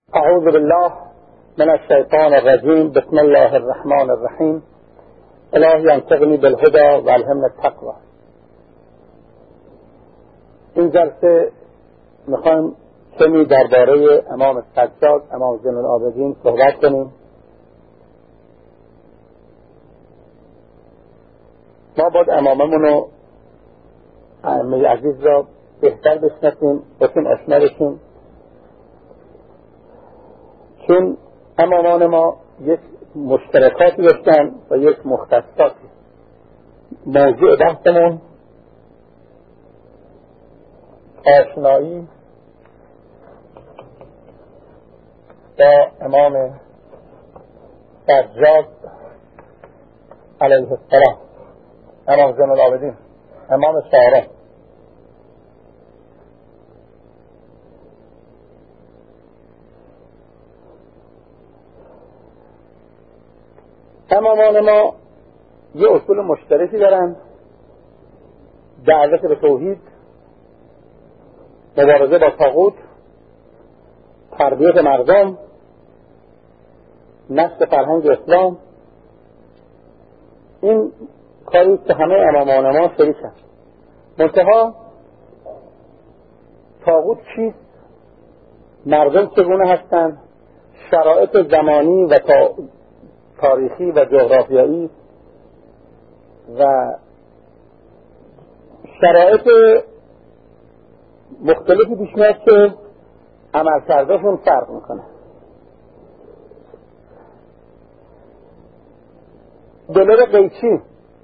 اعوذ بالله من الشیطان الرجیم. بسم الله الرحمن الرحیم. الهی انصرنی بالهدى و الهمنا التقوى. این جلسه میخوایم کمی درباره امام سجاد، امام زین العابدین صحبت کنیم. ما باید اماممون و ائمه عزیز را بهتر بشناسیم، باشیم آشنا بشیم، چون امامان ما یک مشترکاتی داشتن و یک مختصاتی. موضوع بحثمون آشنایی با امام سجاد علیه السلام، امام زین العابدین، امام شارع. امامان ما یه اصول مشترکی دارن: دعوت به توحید، مبارزه با طاغوت، تربیت مردم، نشر فرهنگ اسلام. این کاری که همه امامان ما شریکن. منتها طاغوت چیست؟ مردم چگونه هستند؟ شرایط زمانی و تاریخی و جغرافیایی و شرایط مختلفی پیش میاد که عملکردشون فرق میکنه. دلار قیچی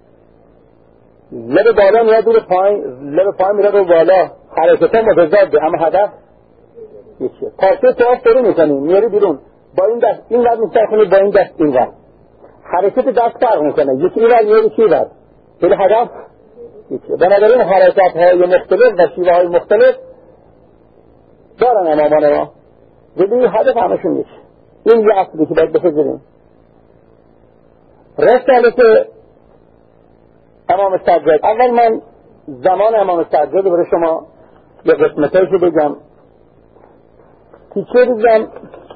لب بالا میاد رو پایین، لب پایین میاد رو بالا، حرکت متضاده اما هدف یکیه. پارچه تو فرو میکنی میاری بیرون، با این دست این ور میچرخونی، با این دست این ور، حرکت دست فرق میکنه، یکی این ور میاری یکی ور، ولی هدف یکیه. بنابراین حرکت های مختلف و شیوه های مختلف دارن امامان ما، ولی هدف همشون یکیه. این یه اصلی که باید بفهمیم. رسالت امام سجاد، اول من زمان امام سجاد برای شما یه قسمتایش رو بگم. تیکه بگم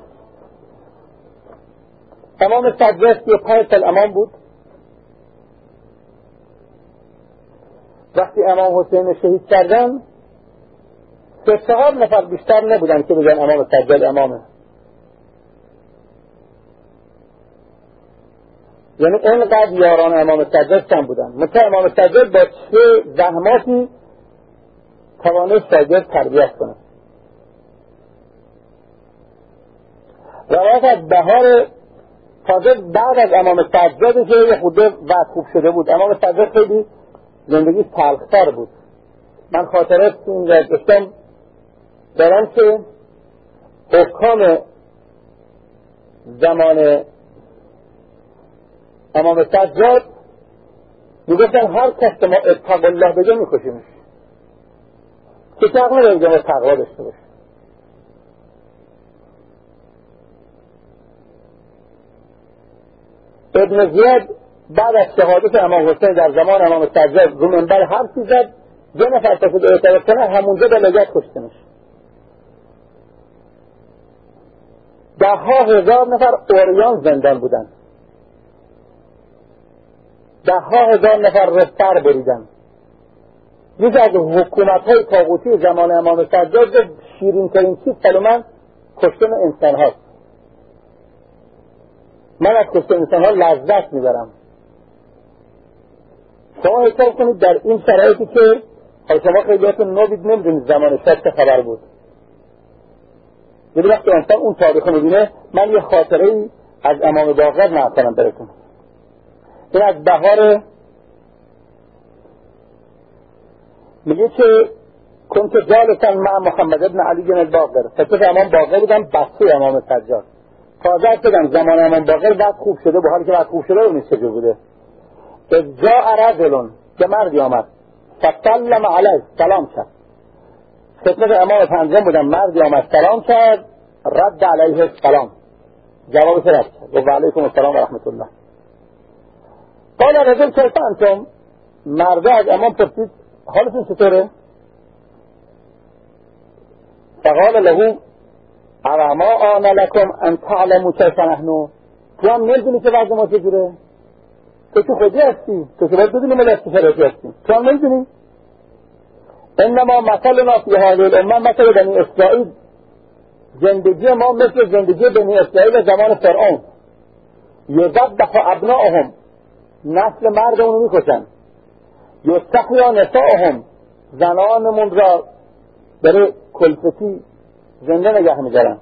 امام سجاد 35 سال امام بود. وقتی امام حسین شهید کردن 3-4 نفر بیشتر نبودن که بگن امام سجاد امامه. یعنی اینقدر یاران امام سجاد کم بودن. مثل امام سجاد با چه زحماتی توانست شاگرد تربیت کنه. روایت از بهار تازه بعد از امام سجاد که یه خود وقت خوب شده بود. امام سجاد خیلی زندگی تلختر بود. من خاطرات این داشتم دارم که حکام زمان امام سجاد میگفتن هر کس که ما اتقوا الله بگه میکشیمش، که تقوا نبگه ما تقوا داشته باشه. ابن زیاد بعد از شهادت امام حسین در زمان امام سجاد رو منبر حرفی زد، 2 نفر تفید اعتراض کنه، همونجا به لگت کشته میشه. 10,000 نفر اوریان زندان بودن، 10,000 نفر رفتر بریدن. یکی از حکومت های طاغوتی زمان امام سجاد شیرین ترین چیز من کشتن انسان هاست. من از کشتن انسان ها لذت میبرم. شما حساب کنید در این شرایطی که شما خیلیاتون نوبید نمیدونید زمان شد چه خبر بود، یعنی وقتی انسان اون تاریخ میبینه. من یه خاطره ای از امام باقر نکنم براتون. این از بهار میگه که کنت جالسا مع محمد ابن علی الباقر. فکر امام باقر بودم بسته امام سجاد. تازه شدم زمان امام باقر بعد خوب شده، با حالی که بعد خوب شده رو نیست چجور بوده. از جاء رجل، که مردی آمد، فسلم علیه، سلام کرد. خدمت امام پنجم بودم، مردی آمد سلام کرد، رد علیه السلام، جوابش رد کرد، و علیکم السلام و رحمت الله. قال رجل کیف انتم، مرده از امام پرسید حالتون چطوره؟ فقال له اما آن لکم ان تعلموا کیف نحن، تو هم نمیدونی که وضع ما چجوره؟ تو که خودی هستی، تو که باید بدونی ما دستی شرایطی هستیم، تو هم نمیدونی؟ انما مثلنا فی هذه الامه مثل بنی اسرائیل، زندگی ما مثل زندگی بنی اسرائیل زمان فرعون. یذبح ابناءهم، نسل مرد اونو میکشن. یستحیی نساءهم، زنانمون را برای کلفتی زنده نگه میدارن.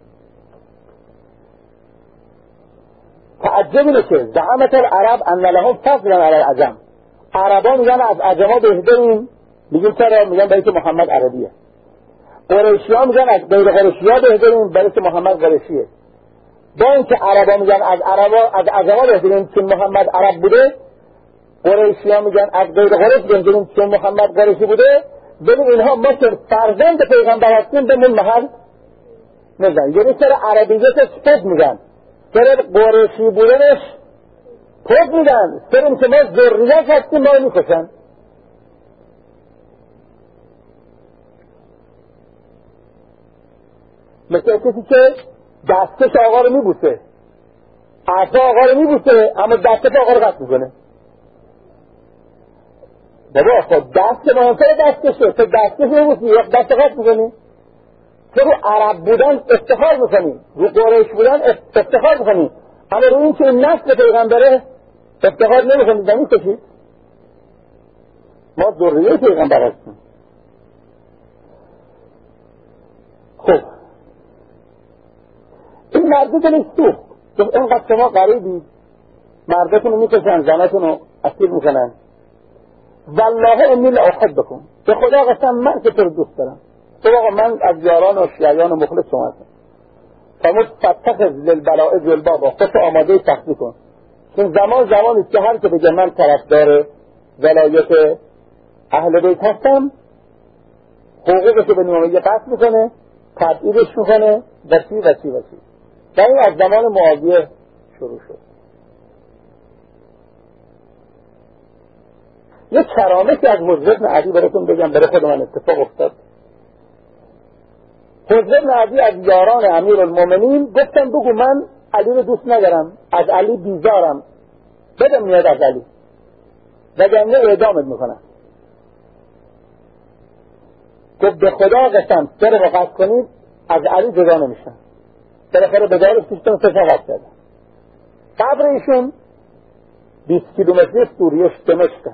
تعجب اینه که زعمت العرب ان لهم فضلا علی العجم، عربا میگن از عجما بهترین. میگن چرا؟ میگن برای که محمد عربیه. قریشی ها میگن از غیر قریشی ها بهترین، برای که محمد قریشیه. با اینکه عربا میگن از عجما بهترین چون محمد عرب بوده، قریشی ها میگن از غیر قریش بهترین چون محمد قریشی بوده، ولی اینها ما که فرزند پیغمبر هستیم به من محل نزن. یعنی سر عربیتش پد میگن، سر قریشی بودنش پد میگن، سر این که ما ذریت هستیم ما میکشن. مثل کسی که دستش آقا رو میبوسه، عصا آقا رو میبوسه اما دستش آقا رو قطع میکنه. بابا خب دست مهمتر دستشه، تو دستش میبوسی یا دست قطع میکنی؟ تو رو عرب بودن افتخار میکنی، رو قریش بودن افتخار میکنی، اما رو این که این نسل پیغمبره افتخار نمیکنی. زمین کشید ما ذریه پیغمبر هستیم. خب این مرده دلش سوخت، گفت اینقدر شما غریبی، مردتون رو میکشن، زنتون رو اسیر میکنن. والله انی لاحبکم، به خدا قسم من که تو رو دوست دارم. تو آقا من از یاران و شیعیان و مخلص شما هستم. فرمود فتخذ للبلائذ البابا، خودت آماده سختی کن، چون زمانی که هر که بگه من طرفدار ولایت اهل بیت هستم، حقوقش به نیمه قطع میکنه، تبعیدش میکنه و چی. و این از زمان معاویه شروع شد. یه کرامتی از حجر بن عدی براتون بگم، برای خود من اتفاق افتاد. حجر بن عدی از یاران امیرالمومنین گفتن بگو من علی رو دوست ندارم، از علی بیزارم، بدم میاد از علی وگرنه اعدامت میکنم. گفت به خدا قسم سر رو قطع کنید از علی جدا نمیشن. بالاخره به دارش کشتن، سفاقت کردن. قبر ایشون 20 کیلومتری سوریه دمشق.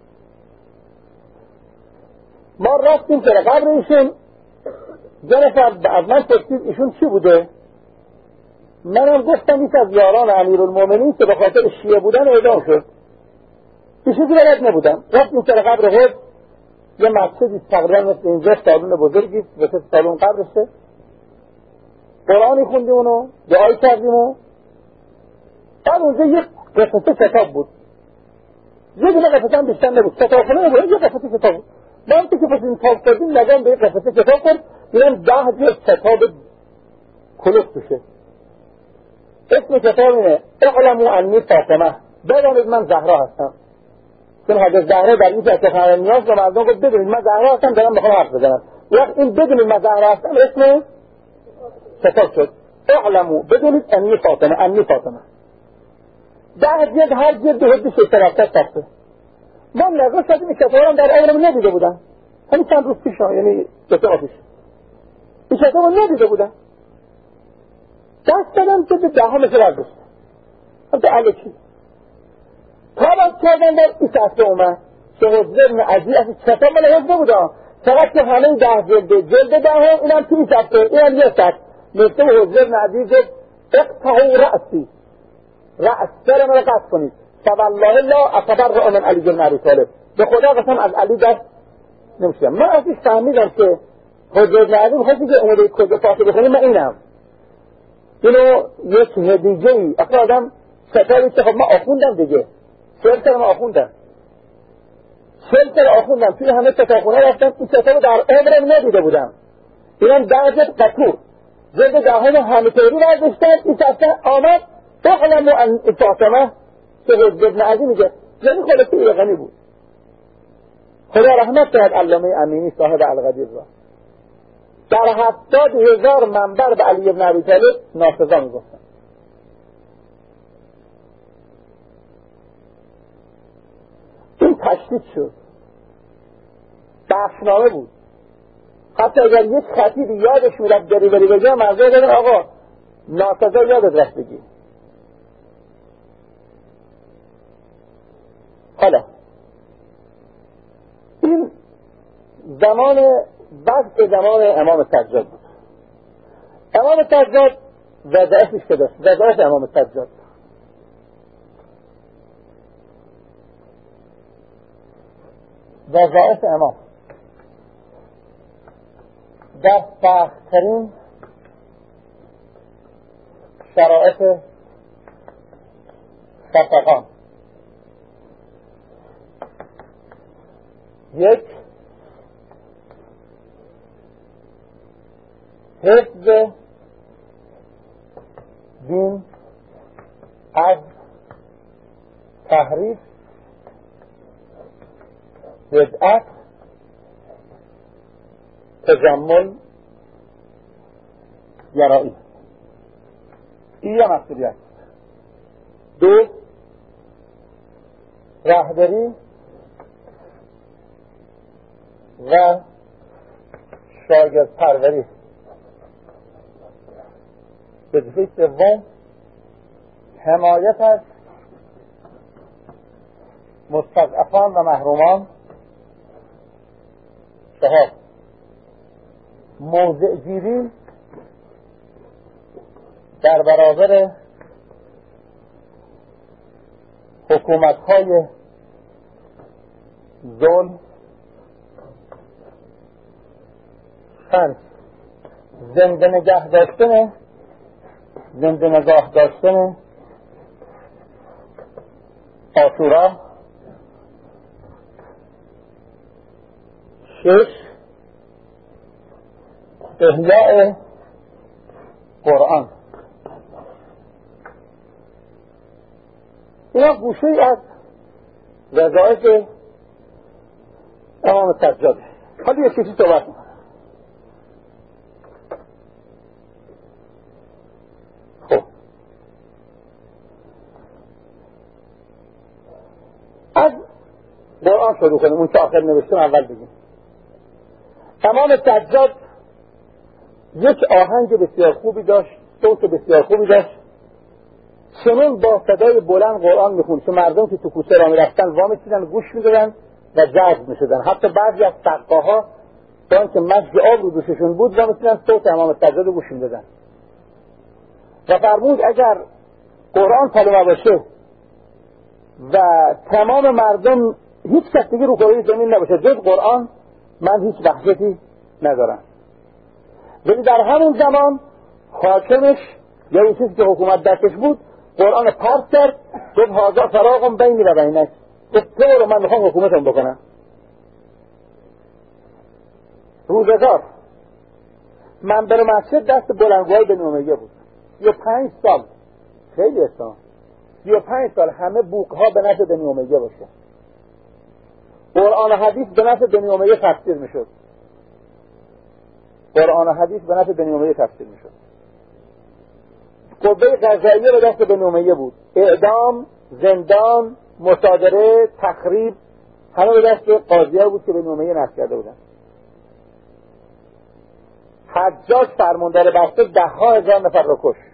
ما رفتیم سر قبر ایشون، یه نفر از من پرسید ایشون چی بوده؟ منم گفتم این از یاران امیرالمومنین که به خاطر شیعه بودن اعدام شد. ایشون که بلد نبودم. رفتیم سر قبر خود، یه مسجدی تقریبا مثل اینجا، سالون بزرگی مثل سالون قبرشه، قرآنی خوندیم اونو، دعایی کردیم و بعد اونجا یک قصصه کتاب بود. یه دونه قصصه هم بیشتر نبود، کتابخونه نبود، یه قصصه کتاب بود. ما هم که پس این تاب کردیم نگام به یک قصصه کتاب کرد، دیدم 10 جلد کتاب کلوس توشه. اسم کتاب اینه اعلموا انی فاطمه، بدانید من زهرا هستم. چون حضرت زهرا در این جلسه نیاز به مردم گفت بدونید من زهرا هستم، دارم میخوام حرف بزنم. وقت این بدونید من زهرا هستم اسم کتاب شد. اعلموا، بدونید انی فاطمه. 10 جلد، هر جلد حدود 600 صفحه. من نگاه کردم این کتاب رو در عمرم ندیده بودم. همین چند روز پیش، یعنی 2 تا پیش این کتاب رو ندیده بودم. دست دادم که به دهانش برداشت. حتی الکی طبعا کردن در این صفحه اومد که حجر بن عدی از کتاب من حفظه بودم، فقط که همه 10 جلد دهم اینم توی صفحه، اینم یه صفحه مثل حجر بن عدی گفت اقطعوا رأسی، رأس سر من قطع کنید، فوالله لا اتبرأ من علی بن ابی طالب، به خدا قسم از علی دست نمیشم. من ازش فهمیدم که حجر بن عدی میخواستی که اومده کجا فاتحه بخونی، من اینم اینو یک هدیجه ای اصلا آدم کتابی که خب من آخوندم دیگه، 40 سال من آخوندم، 40 سال آخوندم، توی همه کتابخونه رفتم، این کتابو در عمرم ندیده بودم. اینم 10 جلد قطور، جلد دهم همطوری برداشتن، این صفحه آمد اعلموا ان فاطمه که حجر بن عدی میگه، یعنی خلاصه یقینی بود. خدا رحمت کرد علامه امینی صاحب القدیر را. در 70,000 منبر به علی بن ابی طالب ناسزا میگفتن. این تشدید شد، بخشنامه بود. حتی اگر یک خطیب یادش میرفت دریوری بگه مرزه دادن آقا ناسزا یادت رفت بگی. حالا این زمان وضع زمان امام سجاد بود. امام سجاد وظایفش که داشت، وظایف امام سجاد وظایف امام در سخت‌ترین شرایط خفقان، یک حفظ دین از تحریف، بدعت، تجمل، گرایی. این یه مسئولیت. دو، رهبری و شاگرد پروری. وظیفه سوم، حمایت از مستضعفان و محرومان. چهار، موضع گیری در برابر حکومت‌های ظلم. پنج، زنده نگاه داشتن عاشورا. شش، احیاء قرآن. اینا گوشه‌ای از وظایف امام سجاد. حالا یه چیزی صحبت می‌کنم. خب از قرآن شروع کنیم، اون که آخر نوشتم اول بگیم. امام سجاد یک آهنگ بسیار خوبی داشت، صوت بسیار خوبی داشت، چنین با صدای بلند قرآن میخوند که مردم که تو کوچه را میرفتن وامیستیدن، گوش میدادن و جذب میشدن. حتی بعضی از سقاها با اینکه مزج آب رو دوششون بود وامیستیدن صوت امام سجاد رو گوش میدادن و فرمود اگر قرآن کلمه باشه و تمام مردم هیچ کس دیگه رو کره زمین نباشه جز قرآن، من هیچ وحشتی ندارم. ولی در همون زمان حاکمش یا اون چیزی که حکومت دستش بود قرآن پرت کرد، گفت هذا فراق بینی و بینک، گفت تو رو من میخوام حکومتم بکنم. روزگار منبر مسجد دست بلندگوهای بنی امیه بود. 35 سال، خیلی اسلام، 35 سال همه بوقها به نفع بنی امیه باشه. قرآن و حدیث به نفع بنی امیه تفسیر میشد. قرآن و حدیث به نفع بنی امیه تفسیر میشد. قوه قضاییه به دست بنی امیه بود. اعدام، زندان، مصادره، تخریب همه به دست قاضی‌ها بود که بنی امیه نصب کرده بودن. حجاج فرماندار بسته 10,000 نفر رو کش.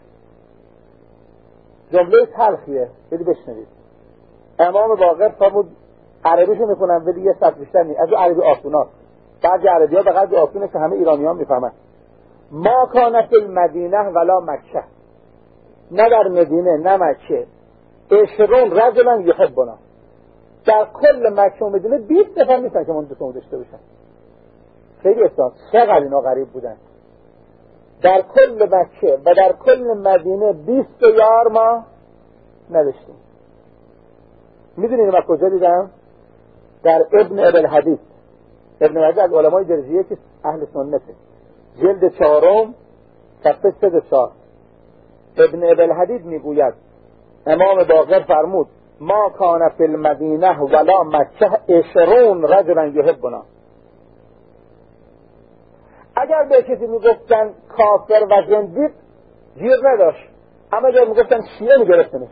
جمله تلخیه، بدی بشنوید. امام باقر فرمود عربیشو میکنم ولی یه سطح بیشتر نیست، از عربی آسوناست. بعضی عربی ها به قدر آسونه که همه ایرانی ها میفهمن. ما کانت المدینه ولا مکه، نه در مدینه نه مکه 20 رجلا یحبنا، در کل مکه و مدینه 20 نفر نیستن که من دوستمون داشته باشن. خیلی احساس چقدر اینا غریب بودن. در کل مکه و در کل مدینه 20 یار ما نداشتیم. میدونید من کجا دیدم؟ در ابن ابی الحدیث. ابن ابی الحدیث از علمای درجیه که اهل سنته، جلد 4 صفحه 34. ابن ابی الحدیث میگوید امام باقر فرمود ما کان فی المدینه ولا مکه 20 رجلا یحبنا. اگر به کسی میگفتن کافر و زندیق گیر نداشت، اما اگر میگفتن شیعه میگرفتنش.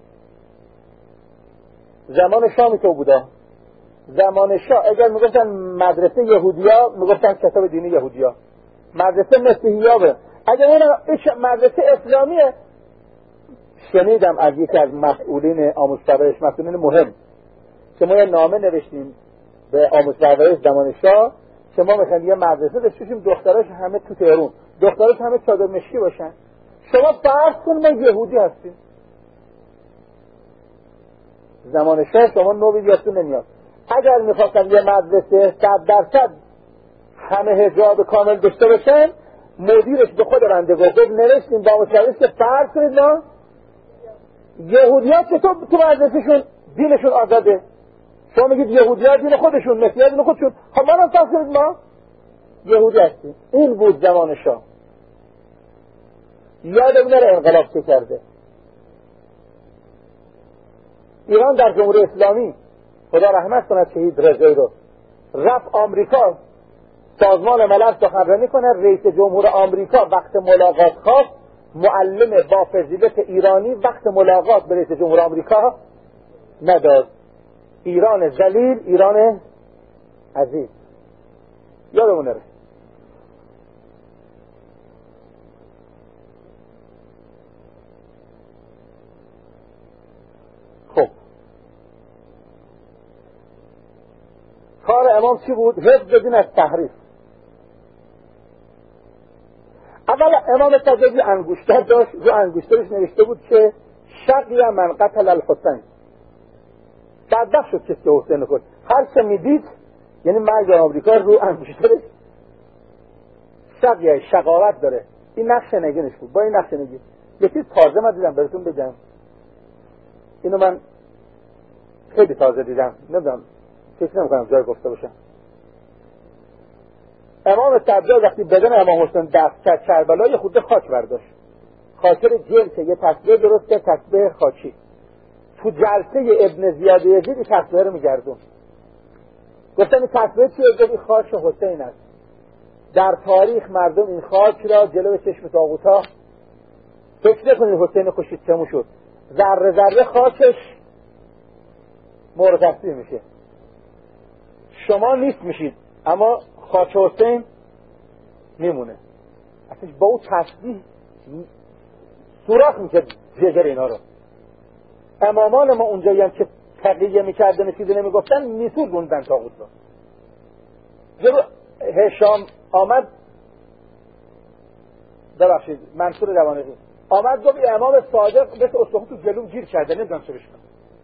زمان شاه تو بودا. زمان شاه اگر میگفتن مدرسه یهودیا میگفتن کتاب دینی یهودیا، مدرسه مسیحیابه. اگر این مدرسه اسلامیه، شنیدم از یکی از مسئولین آموزش پرورش، مسئولین مهم، که ما یه نامه نوشتیم به آموزش پرورش زمان شاه که ما میخوایم یه مدرسه داشتیم دختراش همه تو تهران، دختراش همه چادر مشکی باشن. شما فرض کن ما یهودی هستیم. زمان شاه شما نوید یادتون نمیاد. اگر میخواستن یه مدرسه 100% همه حجاب کامل داشته باشن، مدیرش به خود بنده گفت نوشتیم با مشاورش که فرض کنید ما یهودی‌ها چطور تو مدرسهشون دینشون آزاده، شما میگید یهودی‌ها دین خودشون، مسیحی‌ها دین خودشون، خب ما هم فرض کنید ما یهودی هستیم. این بود زمان شاه. یادمون نره انقلاب چه کرده. ایران در جمهوری اسلامی، خدا رحمت کنه شهید رضایی رو، رفت آمریکا، سازمان ملل سخنرانی کنه. رئیس جمهور آمریکا وقت ملاقات خواست، معلم با فضیلت ایرانی وقت ملاقات به رئیس جمهور آمریکا نداد. ایران ذلیل، ایران عزیز. یادمون نره. خب کار امام چی بود؟ حفظ دین از تحریف. اول امام تجدی انگشتر داشت، رو انگشترش نوشته بود که شقی من قتل الحسین. بدبخت شد کسی که حسین کشت. هر چه میدید یعنی مرگ آمریکا رو انگشترش شقیه، شقاوت داره. این نقش نگینش بود. با این نقش نگین یکی تازه من دیدم براتون بگم، اینو من خیلی تازه دیدم، نمیدونم فکر نمی‌کنم جای گفته باشم. امام سجاد وقتی بدن امام حسین دست کرد کربلا، یه خورده خاک برداشت، خاطر جلسه یه تسبیح درست که تسبیح خاکی. تو جلسه ابن زیاد یزید این تسبیح رو میگردون. گفتم این تسبیح چیه؟ این خاک حسین است. در تاریخ مردم این خاک را جلو چشم طاغوتا فکر نکنید حسین کشید چمو شد، ذره ذره خاکش مرتفع میشه. شما نیست میشید اما خاک حسین میمونه. اصلا با اون تسبیح سوراخ میکرد جگر اینا رو. امامان ما اونجایی هم که تقیه میکردن چیزی نمیگفتن میسود بوندن طاغوت رو. جلو هشام آمد، ببخشید منصور دوانقی آمد گفت امام صادق مثل اصلاحو تو جلوم گیر کرده، نمیدونم چه بشکنم.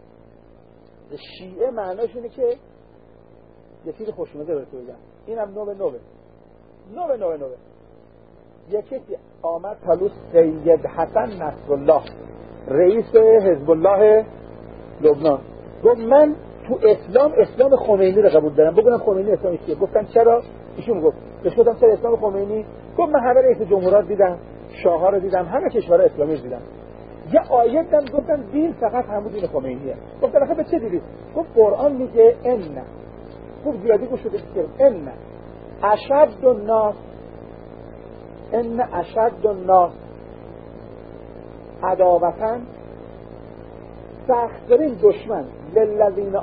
شیعه معناش اینه که یه چیز خوشمزه براتون بگم، اینم نوه یه کسی آمد تلوس سید حسن نصرالله رئیس حزب الله لبنان، گفت من تو اسلام خمینی رو قبول دارم، بگم خمینی اسلامی چیه؟ گفتن چرا؟ ایشون گفت بهش گفتم چرا اسلام خمینی؟ گفت من همه رئیس جمهورات دیدم، شاه‌ها رو دیدم، همه کشورها اسلامی رو دیدم. یه آیه دادن گفتن دین فقط همون دین خمینیه. گفتن آخه به چه دیدی؟ گفت قرآن میگه ان، خوب زیادی گوش بده که ان اشد الناس عداوتاً، سخت‌ترین دشمن للذین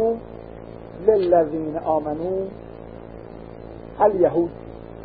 آمنو الیهود.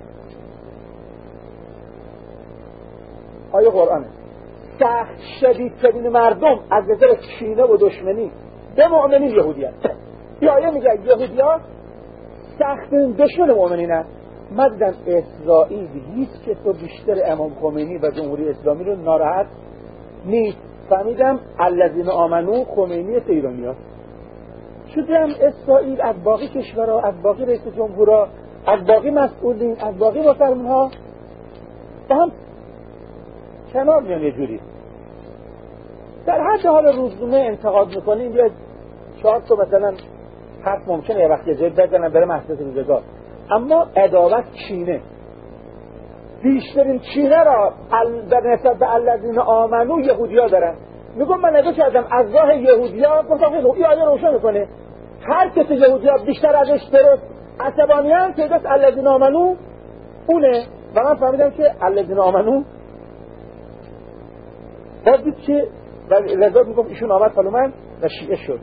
آیه قرآنه. سخت شدیدترین مردم از نظر کینه و دشمنی به مؤمنین یهودی هست. این آیه میگه یهودی‌ها سخت‌ترین دشمن مؤمنین هست. مدن اسرائیل هیچ که تو بیشتر امام خمینی و جمهوری اسلامی رو ناراحت نیست. فهمیدم الذین آمنو خمینی ایرانی هست. شدم اسرائیل از باقی کشورها، از باقی رئیس جمهورها، از باقی مسئولین، از باقی مسلمان‌ها با هم کنار میان. یه جوری در حد حال روزنامه انتقاد میکنیم، یا 4 تا مثلا حرف ممکنه یه وقت یه جایی بزنن بره محصولات روزگار، اما عداوت کینه، بیشترین کینه را در نسبت به الذین آمنو یهودی‌ها دارن. میگم من نگاه کردم از راه یهودی‌ها، گفتم این آیه روشن میکنه هر کسی یهودی‌ها بیشتر ازش درست عصبانیان که دست الذین آمنو اونه. و من فهمیدم که الذین آمنو باز دید که و لذا میگفت ایشون آمد پلومن و شیعه شد.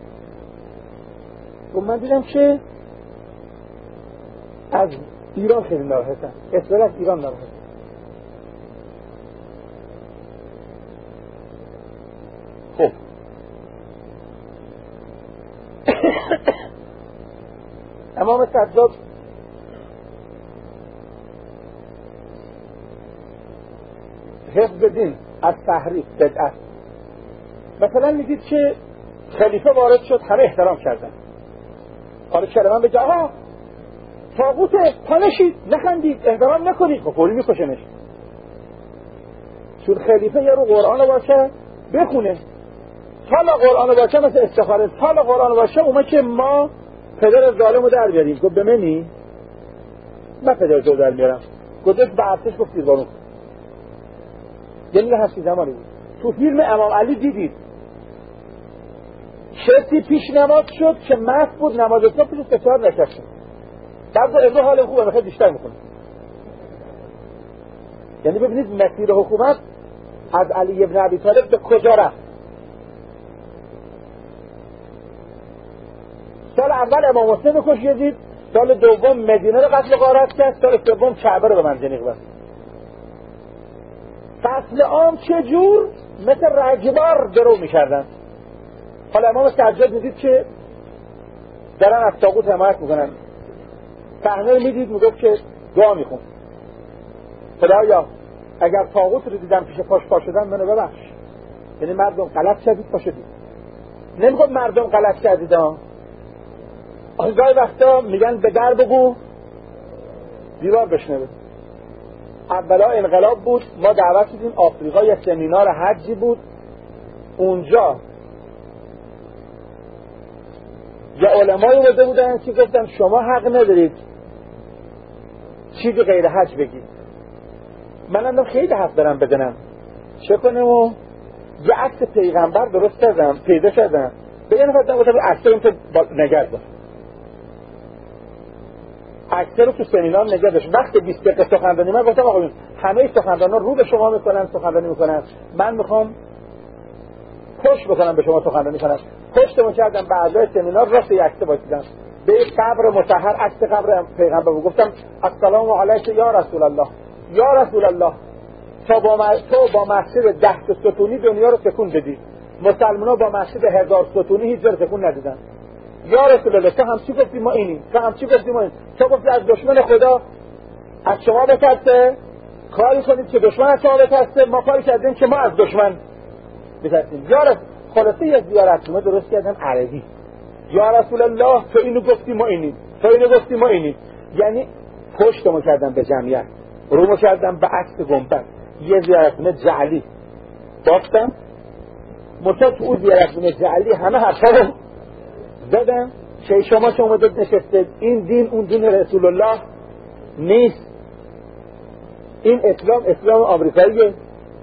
و من دیدم که از ایران خیلی ناراحتم، اسرائیل از ایران ناراحتم. خب امام سجاد حفظ دین از تحریف بدعت. مثلا میگید که خلیفه وارد شد همه احترام کردن، حالا کلمه بگه آها طاغوته پانشید نخندید احترام نکنید، خب فوری میکشنش. چون خلیفه یه رو قرآن باشه بخونه، حالا قرآن باشه مثل استخاره، حالا قرآن باشه اومد که ما پدر ظالمو در بیاریم. گفت به منی من پدر تو در میارم. گفتش به ارتش گفت تیربارون. یعنی هستی زمانی بود. تو فیلم امام علی دیدید کسی پیش نماز شد که مست بود، نماز اصلا پیش استفاد نکرد. بعد امروز حال خوبه بخیر بیشتر میکنه. یعنی ببینید مسیر حکومت از علی ابن ابی طالب به کجا رفت. سال اول امام حسین رو کشید، سال دوم مدینه رو قتل و غارت کرد، سال سوم کعبه رو به منجنیق بست. فصل عام چجور؟ مثل رگبار درو میکردن. حالا امام سجاد میدید که دارن از طاغوت حمایت میکنن، صحنه رو میدید میگفت که دعا میخون خدایا اگر طاغوت رو دیدم پیش پا شدن منو ببخش. یعنی مردم غلط کردید پا شدید. نمیگفت مردم غلط کردید ها. گاهی وقتا میگن به در بگو دیوار بشنوه. اولا انقلاب بود، ما دعوت شدیم آفریقا، یه سمینار حجی بود اونجا، یه علمای اومده بودن که گفتن شما حق ندارید چیزی غیر حج بگید. منم خیلی حق دارم بدنم، چه کنم؟ و یه عکس پیغمبر درست کردم پیدا کردم به این نفر گفتم عکس رو تو نگرد داشت، عکس رو تو سمینار نگرد داشت. وقت 20 دقیقه سخنرانی من گفتم آقا همه سخنرانان رو به شما میکنن سخنرانی میکنن، من میخوام پشت بکنم به شما سخنرانی کنم. پشتمو کردم به اعضای سمینار راست یک عکس وایسیدم به یک قبر مطهر، عکس قبر پیغمبر بود. گفتم السلام علیک یا رسول الله، یا رسول الله تو با مسجد 10 ستونی دنیا رو تکون بدی، مسلمان‌ها با مسجد 1000 ستونی هیچ جا تکون ندیدن. یا رسول الله تو هم چی گفتی ما اینیم، تو هم چی گفتی ما اینیم، تو گفتی از دشمن خدا از شما بترسه کاری کنید که دشمن از شما بترسه، ما کاری کردیم که ما از دشمن بترسیم. یا خلاصه یه زیارتنامه درست کردن عربی، یا رسول الله تو اینو گفتی ما اینیم، تو اینو گفتی ما اینیم. یعنی پشتمو کردم به جمعیت، رومو کردم به عکس گنبد، یه زیارتنامه جعلی بافتم مطلع تو اون زیارتنامه جعلی همه حرفا رو زدم که شما که اومدید نشستید این دین اون دین رسول الله نیست، این اسلام آمریکاییه.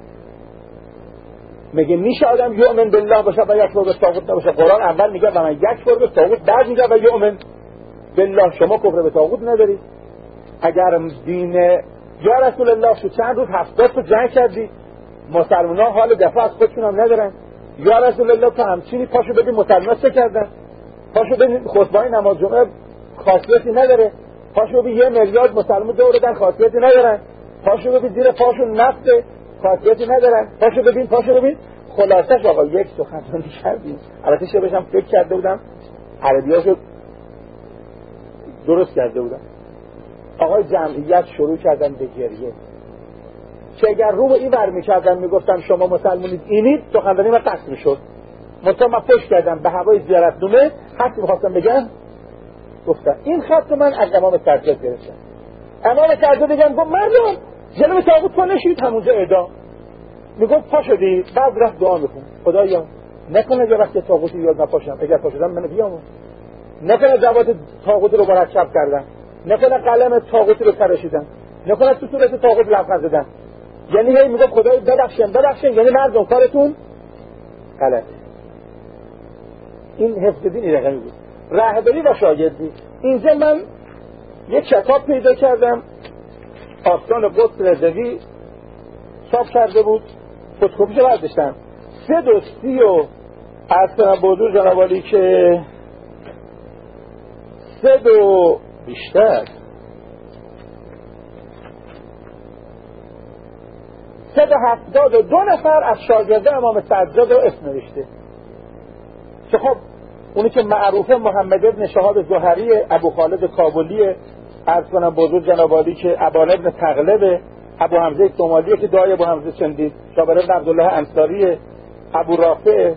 میگه میشه آدم یؤمن بالله باشه و یکفر بالطاغوت نباشه؟ قرآن اول میگه و من یکفر بالطاغوت، بعد میگه و یؤمن بالله. شما کفر به طاغوت ندارید. اگر دین یا رسول الله تو چند روز 70 تا جنگ کردی، مسلمان‌ها حال دفاع از خودشون هم ندارن. یا رسول الله تو همچینی پاشو ببین مسلمان‌ها چه کردن، پاشو ببین خطبه نماز جمعه خاصیتی نداره، پاشو ببین 1 میلیارد مسلمان دور دادن خاصیتی ندارن، پاشو ببین زیر پاشون نفت خاصیتی ندارن، پاشو ببین. خلاصش آقا یک سخنرانی کردیم، البته شبشم فکر کرده بودم عربیاشو درست کرده بودم. آقای جمعیت شروع کردن به گریه که اگر رو به این ور میکردن میگفتن شما مسلمانید اینید، سخنرانی من قطع میشد. مثلا من پشت کردم به هوای زیارتنامه، حتی میخواستم بگم گفتم این خط من از امام سجاد گرفتم. امام سجاد بگم گفت مردم جلوی طاغوت پا نشید، همونجا اعدام. میگفت پا شدی، بعد رفت دعا میخون خدایا نکنه اگر وقتی طاغوتی یاد نپاشم، اگر پا شدم منو بیامون، نکنه جواد طاغوت رو مرکب کردن، نکنه قلم طاغوتی رو تراشیدن، نکنه تو صورت طاغوت لبخند زدن. یعنی هی میگفت خدایا ببخشین، یعنی مردم کارتون غلط. این حفظ دین رقمی بود، رهبری و شاگردی. اینجا من یک کتاب پیدا کردم آستان قدس رضوی چاپ کرده بود، فتوکپیشو برداشتن 330 و اصلا بودو جنابالی که 3 بیشتر 172 نفر از شاگرده امام سجاد رو اسم نوشته. که خب اونی که معروفه محمد ابن شهاب زهری، ابو خالد کابلی، عرض کنم بزرگ جنابالی که ابان ابن تغلب، ابو حمزه سومالی که دای ابو حمزه چندید، جابر ابن عبدالله انصاری، ابو رافع،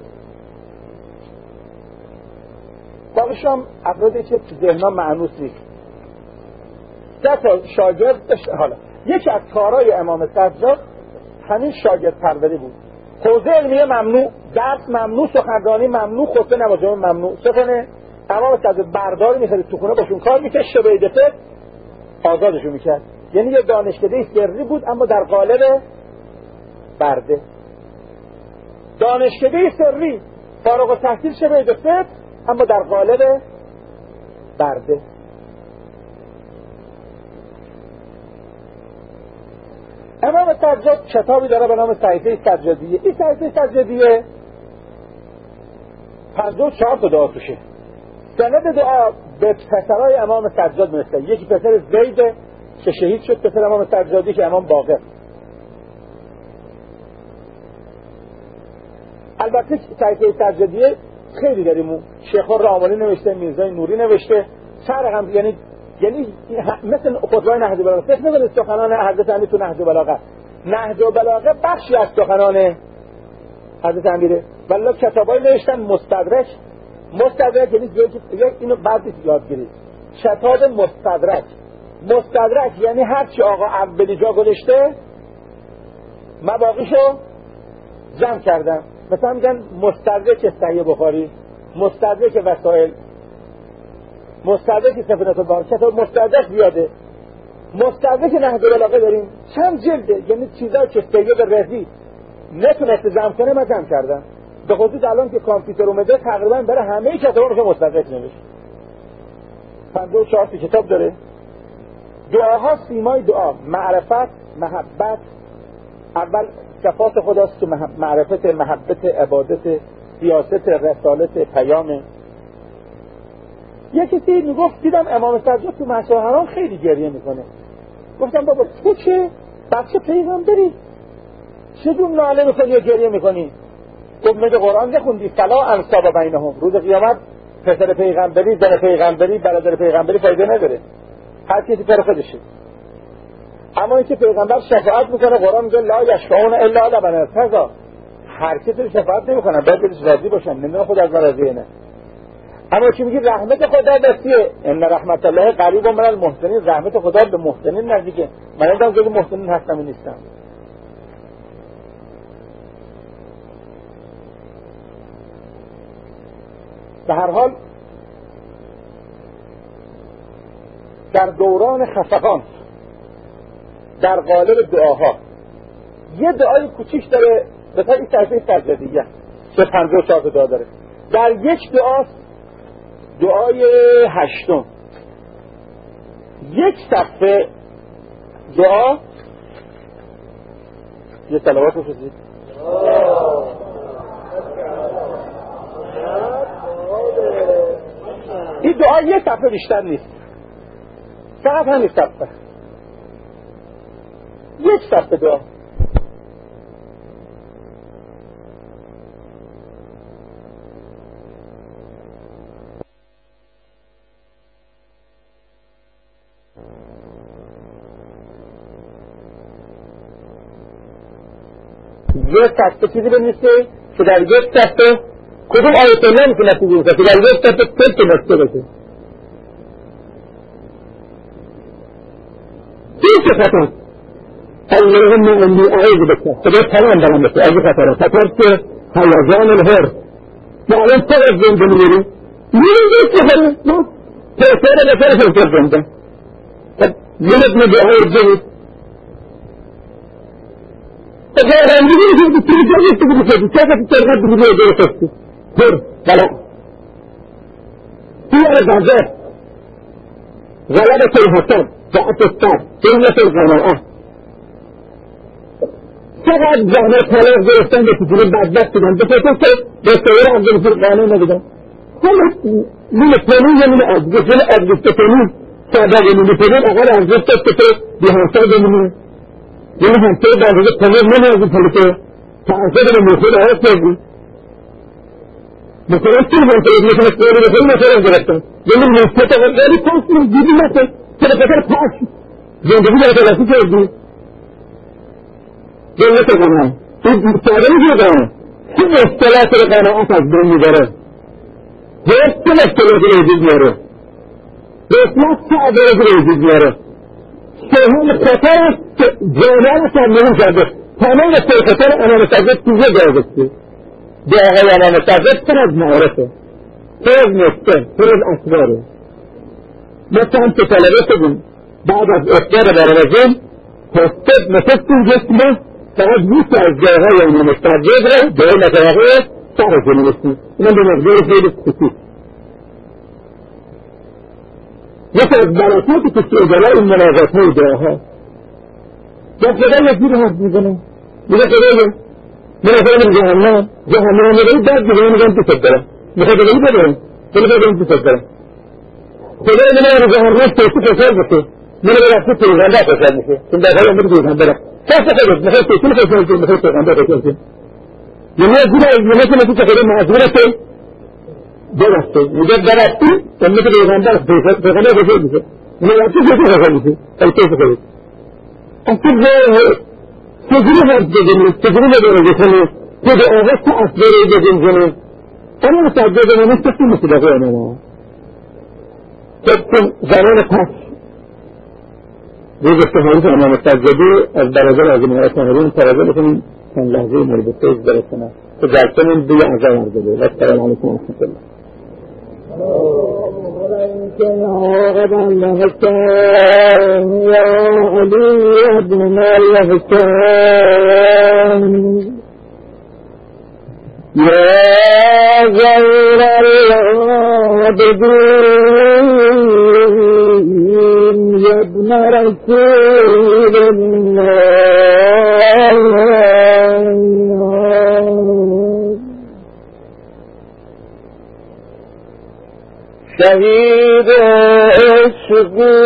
باقیش هم افرادی که ذهنها معنوس نیست. 3 تا شاگرد داشت. حالا یکی از کارهای امام سجاد همین شاگرد پروری بود. حوزه علمیه ممنوع، درس ممنوع، سخنرانی ممنوع، خطبه نماز ممنوع. چه کنه؟ امام سجاد بردار می‌خرید تو خونه باشون کار می‌کرد، شبه دفعه آزادشون می‌کرد. یعنی یه دانشکده سری بود اما در قالب برده. دانشکده سری فارغ التحصیل شبه دفعه اما در قالب برده. امام سجاد کتابی داره به نام صحیفه سجادیه. این صحیفه سجادیه 54 تا دعا توشه. سند دعا به پسرای امام سجاد میرسه. یکی پسر زید که شهید شد، پسر امام سجادی که امام باقر. البته صحیفه سجادیه خیلی داریم. شیخ الرحمانی نوشته، میرزای نوری نوشته، چرا هم یعنی مثل خطبه نهج بلاغه. فکر نکنید سخنان حضرت امیر تو نهج بلاغه. نهج بلاغه بخشی از سخنان حضرت امیره. ولی کتابای نوشتن مستدرک یعنی اینو بعد یاد گیرید. کتاب مستدرک یعنی هر چی آقا اولی جا گذاشته مباقیشو جمع کردن. مثلا میگن مستدرک صحیح بخاری، مستدرک وسائل، مستدرک سفینة البحر. کتاب مستدرک زیاده. مستدرک نهج بلاغه داریم چند جلده، یعنی چیزایی که سید رضی نتونسته جمع کنه من جمع کردم. به خصوص الان که کامپیوتر اومده تقریبا برای همه کتابا میشه مستدرک نوشت. 54 کتاب داره. دعاها سیمای دعا، معرفت، محبت. اول صفات خداست که معرفت، محبت، عبادت، سیاست، رسالت، پیام. یک کسی میگفت دیدم امام سجاد تو مشهد حرام خیلی گریه میکنه. گفتم بابا تو چه بچه پیغمبری چجور ناله میکنی یا گریه میکنی؟ گفت مگه قرآن نخوندی فلا انساب بینهم؟ روز قیامت پسر پیغمبری، زن پیغمبری، برادر پیغمبری فایده نداره، هر کسی پر خودشه. اما اینکه پیغمبر شفاعت میکنه، قرآن میگه لا یشفعون الا لمن ارتضی. هر کسی شفاعت نمیکنن، باید دلش راضی باشن، نمیدونم خود از راضیه نه. اما چی میگی رحمت خدا دستیه، ان رحمت الله قریب من المحسنین. رحمت خدا به محسنین نزدیکه. من نمیدونم جز محسنین هستم و نیستم. به هر حال در دوران خفقان در قالب دعاها یه دعای کوچیک داره به طور این صحیفه سجادیه که 54 دعا داره. در یک دعاست، دعای 8، یک صفحه دعا. یه صلوات بفرستید. این دعا یه صفحه بیشتر نیست، فقط همین صفحه، یک صفحه دعا. یک صفحه چیزی بنویسه که در یک صفحه کدوم آیت الله میتونه چیزی بنویسه که در یک صفحه تلک نسته باشه. این صفتان اللهم انی اعوذ بک، خدا پناه دارم بشه از این خطرات که هیجان الهر معلوم چقدر زنده میری میری چقدر ما پسر بسرشون چه زنده یلد ندعای جدید اگر هنگیری که توی جایی تو بودی چقدر ترغب بودی درستی پر بلا توی غزه غلبت الحسد ضعف الصف قلة القناعة چقدر زحمت طلاق گرفتن به تجربه بدبخت شدن به خاطر که به سوره عبدالفر قانون نبودن همه من پنون یا من ارزش پنون سابقه من پنون اگر ارزش که بیهانسای بمونه یعنی همسای بردازه پنون نمیازی پلیسه تعصد به مخود آرس نازی مثلا چی همسای مثلا سوره بخوری مثلا گرفتن یعنی مستط غیری پاس من دیدی نکن که به خاطر پاس زندگی در تلافی کردی جلت قناعت این سادگی قناعت چه اصطلاحات قناعت از بین میبره هیچ چه اصطلاحاتی رو وجود میاره رسمت چه عدالتی رو وجود میاره سهم خطر جامعه تمرین کرده تمام خطر امام صدق چیزه گرفته به آقای امام صدق پر از معارفه پر از نکته پر از اسراره ما چند که طلبه شدیم بعد از افطار برامزون تستد نفستیم جسمه فقط 20 از جاهای امام صدق را جای متوقع سر کنیم اینم به مقدار خیلی خصوص یکی از برکاتی که شعجله این مناظرات های دعاها در خدا یکی رو حرف میزنه میگه خدایا من اصلا جهنم میگه بعد دیگه میگم تو صدرم میخواد بگیم بدارم ولی بدارم تو صدرم خدای من رو جهنم توسی فشار بشه من رو رفتی پیغنده فشار میشه این در حال امید پیغنده را کسی خودت میخواد توسی فشار میشه میخواد پیغنده فشار میشه یعنی از دیگه از نمید نمیشه که خدا معذورته درسته میگه درستی امید پیغنده پیغنده فشار میشه میگه رفتی توسی فشار میشه ای توسی خودت اصلا چجوری حرف بزنید چجوری مبارزه کنید که به آقا چه اصداری بزنید اما مصدق نمیست کسی مصدقه اماما که زمان پس روز استحالی که امام صدقی از برادر از امام صدقی ترازه بکنیم چند لحظه مورد پیش برسنه که درکنیم دیگه عزا مرده و السلام علیکم و رحمت الله عاقب الحسين يا علي بن الحسين يا غير العابدين يا ابن رسول الله شهید عشقی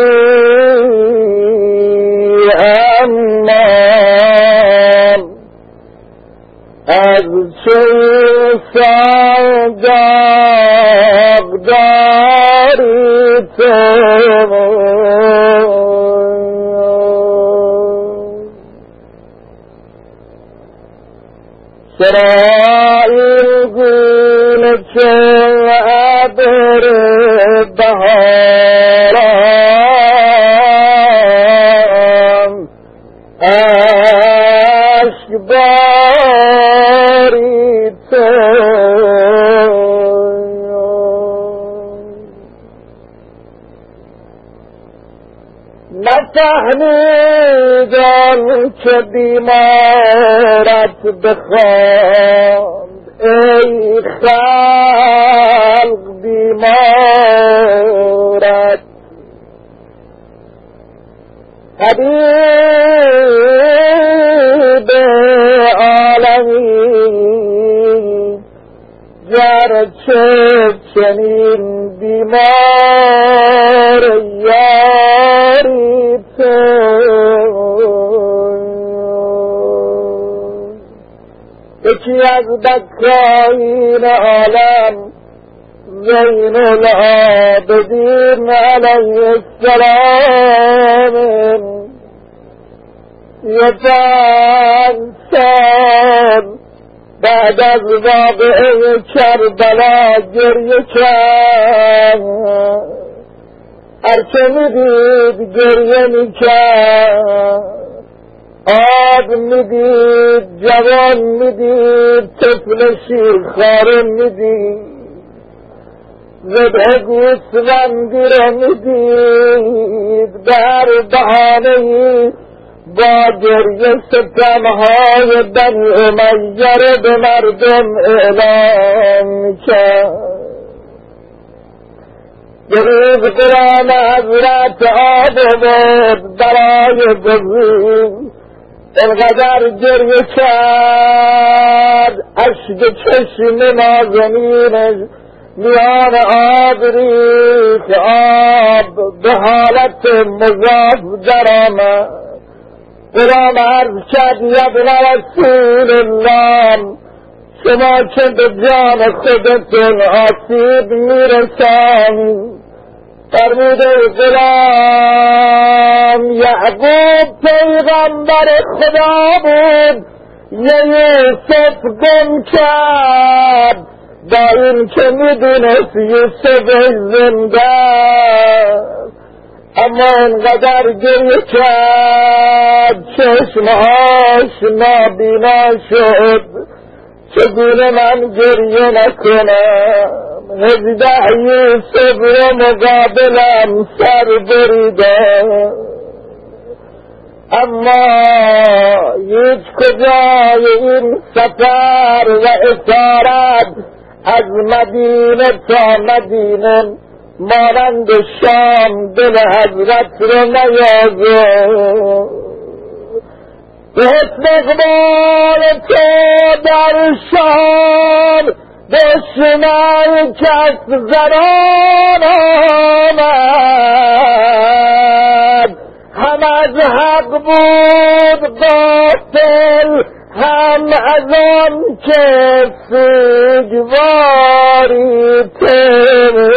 امان از چه صدق داری تو سرائر گل چه عبر بهارم عشق باری تو نفهمیدم که بیمارت بخواند ای خلق بیمارت حبیب عالمی گرچه چنین بیمار یاری تو یکی از بکرین عالم زین العابدین علیه السلام یکان سال بعد از واقعه کربلا گریه کرد هرچه میدید گریه میکرد آب میدید جوان میدید طفل شیرخواره میدید ذبح گوسفندی را میدید در بهانه با گریه ستمهای بنی امیه را به مردم اعلام کرد دریغ قرآن حضرت آب بود برای گزین اینقدر گریه کرد اشک چشم نازنینش میان آب ریخت آب به حالت مضاف در آمد قرآن عرض کرد یبن رسول الله شما که به جان خودتون آسیب میرسانید فرموده غلام یعقوب پیغمبر خدا بود یوسف گم کرد با این که میدونست یوسف زنده اما انقدر گریه کرد چشمهاش نابینا شد چگونه من گریه نکنم 17 یوسف رو مقابلم سر بریدم اما هیچ کجای این سفر و اسارت از مدینه تا مدینه مانند شام دل حضرت رو نیازم به استقبال تو در شام دشمن کس زنان آمد هم از حق بود باطل هم از آن که سوگواری تو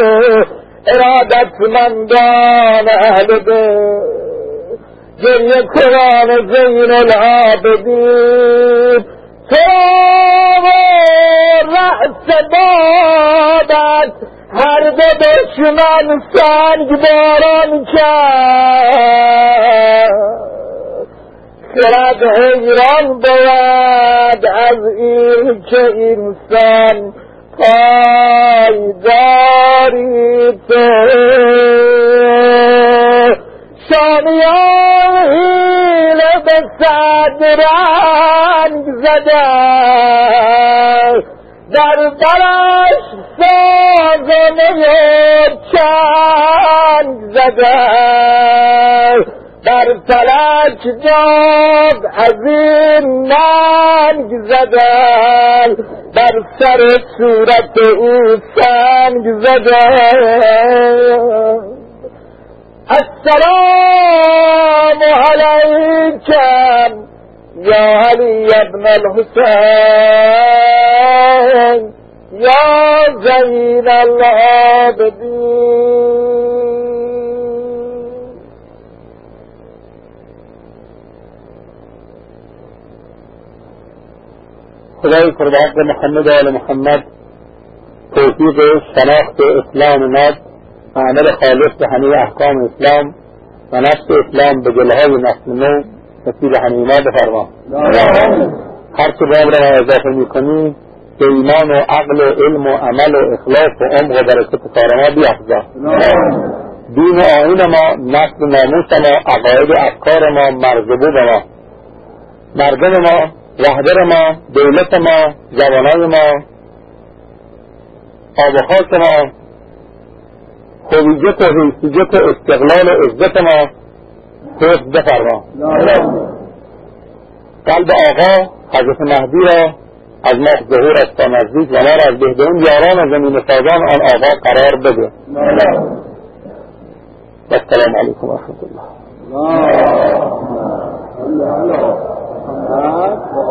ارادتمندان اهل بیت گریه قرآن زین العابدین تو رأس بادت هر دو دشمن سنگ باران کرد خرد حیران بود از این که انسان پایداری تو شامیان حیله به صد رنگ زده در برش سازنه چنگ زده در فلک داغ از این ننگ زده در سر صورت او سنگ زده السلام علیکم یا علی ابن الحسین یا زین العابدین. خدای پر به حق محمد و آل محمد توفیق شناخت اسلام ناب عمل خالص به همه احکام اسلام و نفس اسلام به دلهای نسل نو نصیب همه ما بفرما. هر چه باب را اضافه میکنی به ایمان و عقل و علم و عمل و اخلاص و عمق و برکت کار ما بیافزا. دین و آیین ما، نسل ناموس ما، عقاید و افکار ما، مرزبوب ما، مردم ما، رهبر ما، دولت ما، جوانای ما، آب و خاک ما، هویت و حیثیت و استقلال و عزت ما حفظ بفرما. قلب آقا حضرت مهدی را از ما ظهور است تا نزدیک و ما را از بهترین یاران و زمین سازان آن آقا قرار بده. و السلام علیکم و رحمت الله.